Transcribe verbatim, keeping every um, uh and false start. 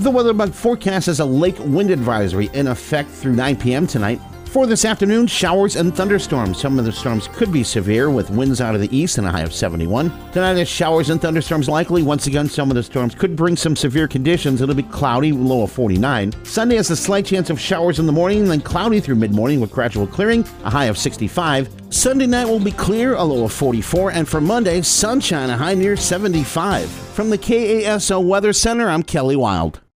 The WeatherBug forecast has a lake wind advisory in effect through nine p.m. tonight. For this afternoon, showers and thunderstorms. Some of the storms could be severe with winds out of the east and a high of seventy-one. Tonight is showers and thunderstorms likely. Once again, some of the storms could bring some severe conditions. It'll be cloudy, low of forty-nine. Sunday has a slight chance of showers in the morning, then cloudy through mid-morning with gradual clearing, a high of sixty-five. Sunday night will be clear, a low of forty-four. And for Monday, sunshine, a high near seventy-five. From the K A S O Weather Center, I'm Kelly Wild.